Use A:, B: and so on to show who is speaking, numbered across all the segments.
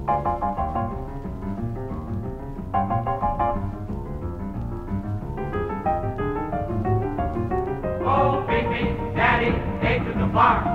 A: Oh, big me, daddy, hey to the bar.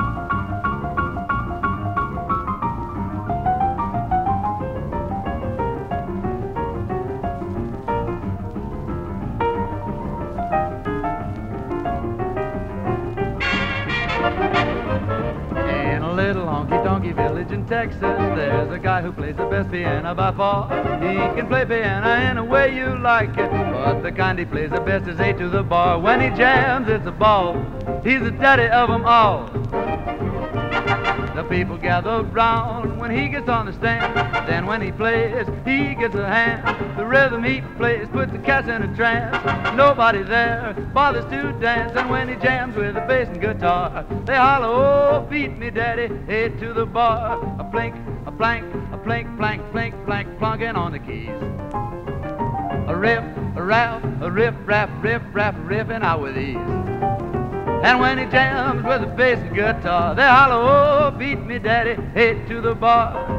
B: In a little honky-tonky village in Texas, there's a guy who plays the best piano by far. He can play piano any way you like it, but the kind he plays the best is A to the bar. When he jams, it's a ball. He's the daddy of them all. The people gather round when he gets on the stand. Then when he plays, he gets a hand. The rhythm he plays puts the cats in a trance. Nobody there bothers to dance. And when he jams with the bass and guitar, they holler, oh, beat me, daddy, head to the bar. A plink, a plank, a plink, plank, plink, plank, plunking on the keys. A riff, a rap, a riff, rap, riff, rap, riffing out with ease. And when he jams with the bass and guitar, they holler, oh, beat me, daddy, head to the bar.